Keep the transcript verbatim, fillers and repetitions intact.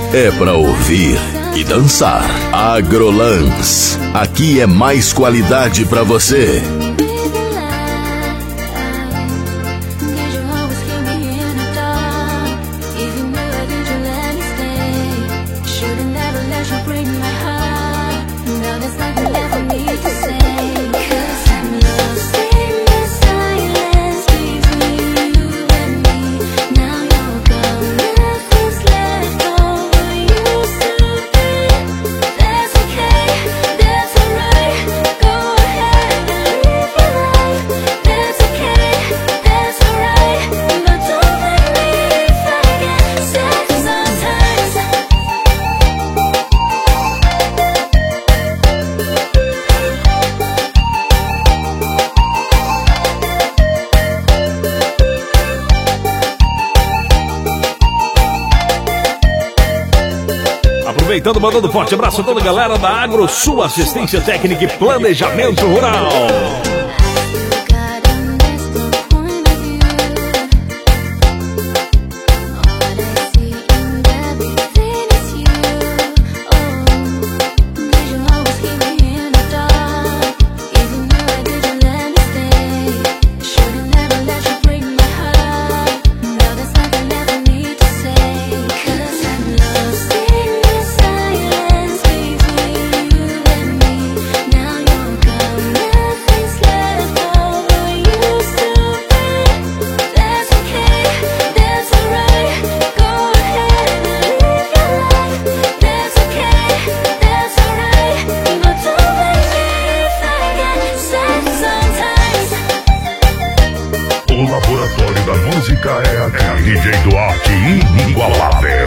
é pra ouvir e dançar. Agrolance, aqui é mais qualidade pra você. Aproveitando, mandando forte abraço a toda a galera da Agro Sul, assistência técnica e planejamento rural. O laboratório da música é a D J Duarte inigualável.